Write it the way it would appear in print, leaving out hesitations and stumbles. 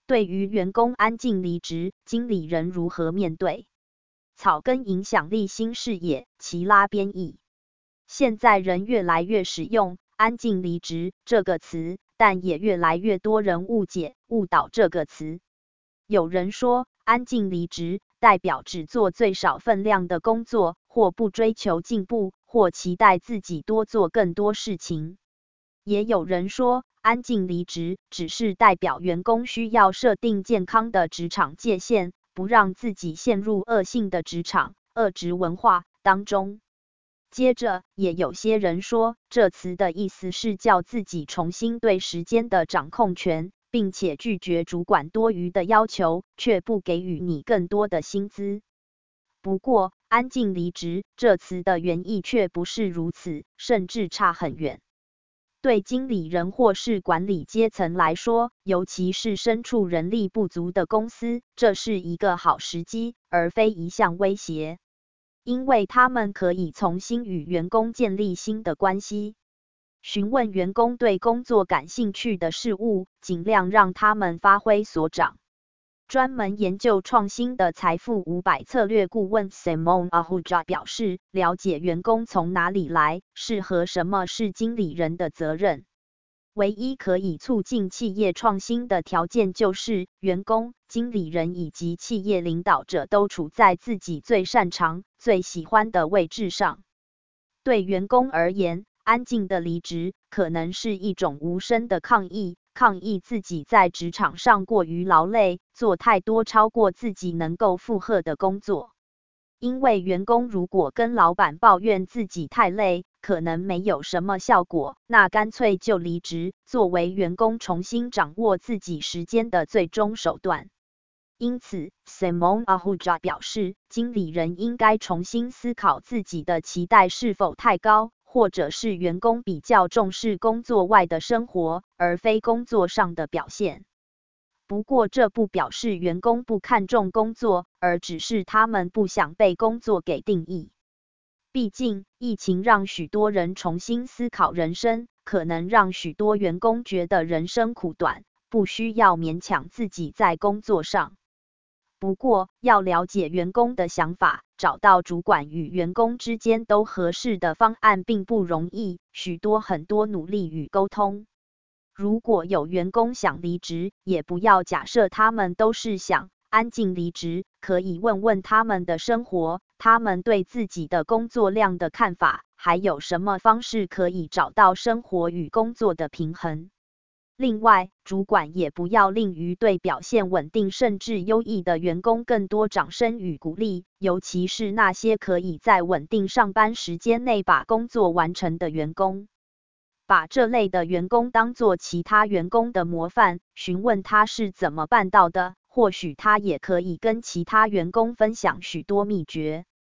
对于员工安静离职，经理人如何面对？草根影响力新视野，齐拉编译。现在人越来越使用安静离职这个词，但也越来越多人误解、误导这个词。有人说，安静离职代表只做最少分量的工作，或不追求进步，或期待自己多做更多事情。也有人说，安静离职只是代表员工需要设定健康的职场界限，不让自己陷入恶性的职场、恶职文化当中。接着，也有些人说，这词的意思是叫自己重新对时间的掌控权，并且拒绝主管多余的要求，却不给予你更多的薪资。不过，安静离职这词的原意却不是如此，甚至差很远。对经理人或是管理阶层来说，尤其是身处人力不足的公司，这是一个好时机，而非一项威胁。因为他们可以重新与员工建立新的关系，询问员工对工作感兴趣的事物，尽量让他们发挥所长。专门研究创新的财富500策略顾问 Simon Ahuja 表示，了解员工从哪里来，适合什么是经理人的责任。唯一可以促进企业创新的条件就是员工、经理人以及企业领导者都处在自己最擅长、最喜欢的位置上。对员工而言，安静的离职可能是一种无声的抗议，抗议自己在职场上过于劳累，做太多超过自己能够负荷的工作。因为员工如果跟老板抱怨自己太累，可能没有什么效果，那干脆就离职，作为员工重新掌握自己时间的最终手段。因此 ，Simon Ahuja 表示，经理人应该重新思考自己的期待是否太高，或者是员工比较重视工作外的生活，而非工作上的表现。不过这不表示员工不看重工作，而只是他们不想被工作给定义。毕竟，疫情让许多人重新思考人生，可能让许多员工觉得人生苦短，不需要勉强自己在工作上。不过，要了解员工的想法，找到主管与员工之间都合适的方案并不容易，很多努力与沟通。如果有员工想离职，也不要假设他们都是想安静离职，可以问问他们的生活，他们对自己的工作量的看法，还有什么方式可以找到生活与工作的平衡。另外，主管也不要吝于对表现稳定甚至优异的员工更多掌声与鼓励，尤其是那些可以在稳定上班时间内把工作完成的员工。把这类的员工当作其他员工的模范，询问他是怎么办到的，或许他也可以跟其他员工分享许多秘诀。